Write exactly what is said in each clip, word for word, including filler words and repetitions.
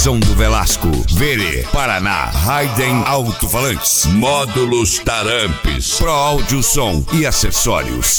Som do Velasco, Verê, Paraná, Raiden Alto-Falantes, Módulos Tarampes, Pro Áudio Som e Acessórios.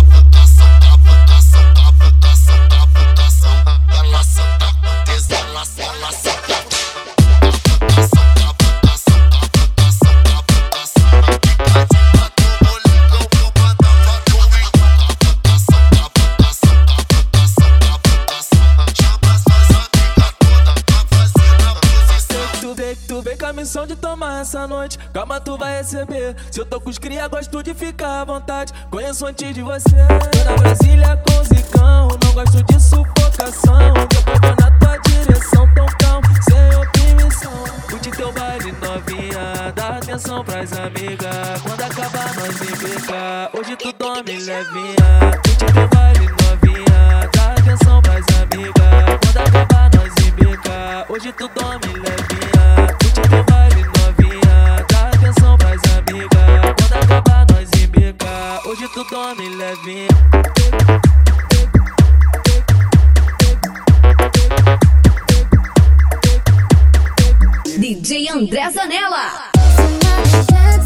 Missão de tomar essa noite, calma tu vai receber. Se eu tô com os cria, gosto de ficar à vontade. Conheço antes de você. Tô na Brasília com zicão, não gosto de sufocação. Depois vou na tua direção, tão calmo, sem oprimição. Curte teu baile novinha, dá atenção pras amigas. Quando acabar nós embica, hoje tu dorme levinha. Curte teu baile novinha, dá atenção pras amigas. Quando acabar nós embica, hoje tu dorme levinha. Teu baile novinha, dá atenção pras amigas. Quando acabar nós embica, hoje tu dorme levinha. D J André Zanella.